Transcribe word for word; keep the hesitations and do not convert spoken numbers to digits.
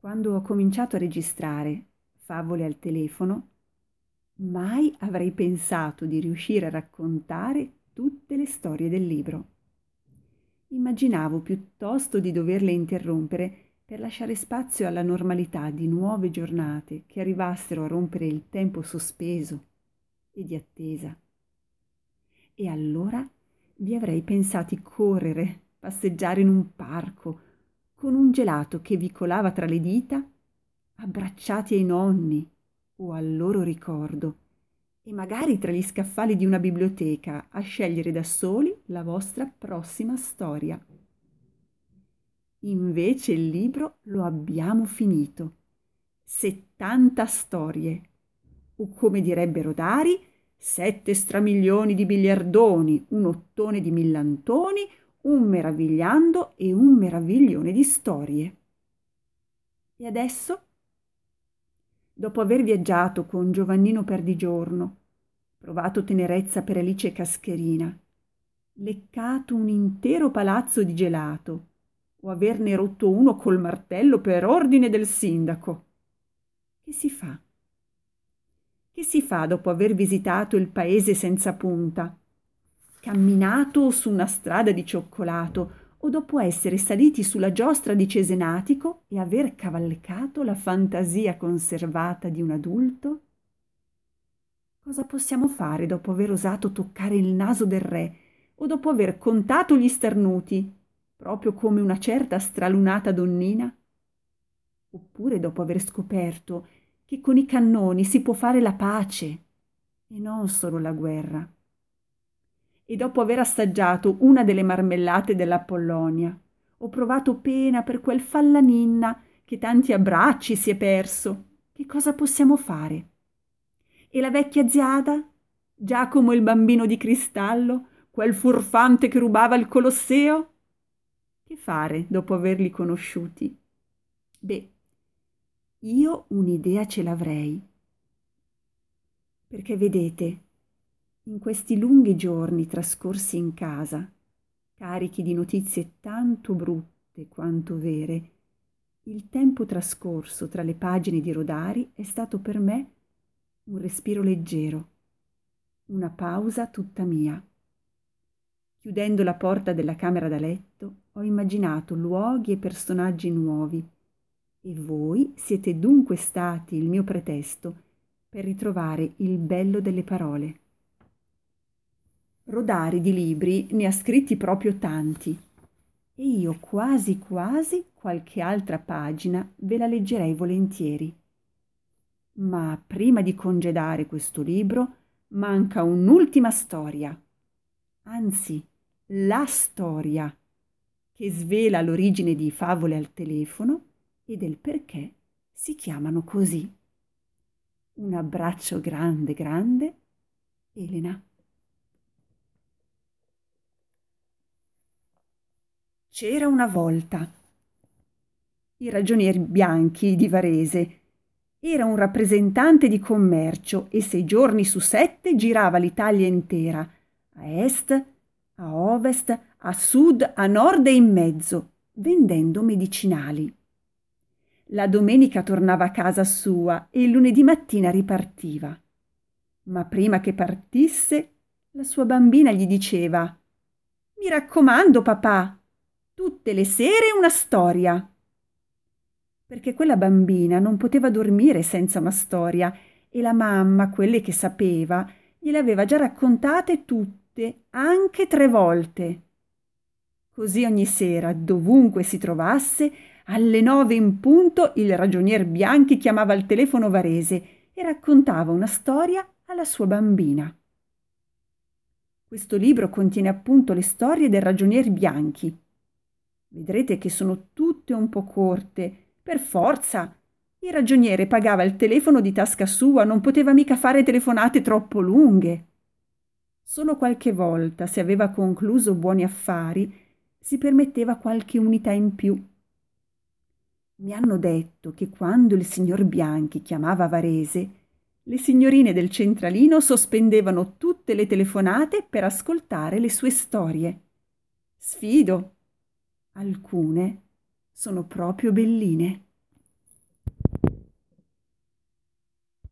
Quando ho cominciato a registrare Favole al telefono, mai avrei pensato di riuscire a raccontare tutte le storie del libro. Immaginavo piuttosto di doverle interrompere per lasciare spazio alla normalità di nuove giornate che arrivassero a rompere il tempo sospeso e di attesa. E allora vi avrei pensati correre, passeggiare in un parco, con un gelato che vi colava tra le dita, abbracciati ai nonni o al loro ricordo, e magari tra gli scaffali di una biblioteca a scegliere da soli la vostra prossima storia. Invece il libro lo abbiamo finito. settanta storie, o come direbbero Dari, sette stramilioni di biliardoni, un ottone di millantoni, un meravigliando e un meraviglione di storie. E adesso? Dopo aver viaggiato con Giovannino Perdigiorno, provato tenerezza per Alice Cascherina, leccato un intero palazzo di gelato, o averne rotto uno col martello per ordine del sindaco, che si fa? Che si fa dopo aver visitato il paese senza punta, camminato su una strada di cioccolato, o dopo essere saliti sulla giostra di Cesenatico e aver cavalcato la fantasia conservata di un adulto? Cosa possiamo fare dopo aver osato toccare il naso del re o dopo aver contato gli starnuti, proprio come una certa stralunata donnina? Oppure dopo aver scoperto che con i cannoni si può fare la pace e non solo la guerra? E dopo aver assaggiato una delle marmellate della Pollonia, ho provato pena per quel Fallaninna che tanti abbracci si è perso. Che cosa possiamo fare? E la vecchia ziada? Giacomo il bambino di cristallo? Quel furfante che rubava il Colosseo? Che fare dopo averli conosciuti? Beh, io un'idea ce l'avrei. Perché vedete, in questi lunghi giorni trascorsi in casa, carichi di notizie tanto brutte quanto vere, il tempo trascorso tra le pagine di Rodari è stato per me un respiro leggero, una pausa tutta mia. Chiudendo la porta della camera da letto, ho immaginato luoghi e personaggi nuovi, e voi siete dunque stati il mio pretesto per ritrovare il bello delle parole. Rodari di libri ne ha scritti proprio tanti, e io quasi quasi qualche altra pagina ve la leggerei volentieri. Ma prima di congedare questo libro manca un'ultima storia, anzi la storia, che svela l'origine di Favole al telefono e del perché si chiamano così. Un abbraccio grande grande, Elena. C'era una volta. Il ragionier Bianchi di Varese era un rappresentante di commercio e sei giorni su sette girava l'Italia intera, a est, a ovest, a sud, a nord e in mezzo, vendendo medicinali. La domenica tornava a casa sua e il lunedì mattina ripartiva. Ma prima che partisse, la sua bambina gli diceva: «Mi raccomando, papà, tutte le sere una storia». Perché quella bambina non poteva dormire senza una storia e la mamma, quelle che sapeva, gliele aveva già raccontate tutte, anche tre volte. Così ogni sera, dovunque si trovasse, alle nove in punto il ragionier Bianchi chiamava al telefono Varese e raccontava una storia alla sua bambina. Questo libro contiene appunto le storie del ragionier Bianchi. Vedrete che sono tutte un po' corte. Per forza! Il ragioniere pagava il telefono di tasca sua, non poteva mica fare telefonate troppo lunghe. Solo qualche volta, se aveva concluso buoni affari, si permetteva qualche unità in più. Mi hanno detto che quando il signor Bianchi chiamava Varese, le signorine del centralino sospendevano tutte le telefonate per ascoltare le sue storie. Sfido. Alcune sono proprio belline.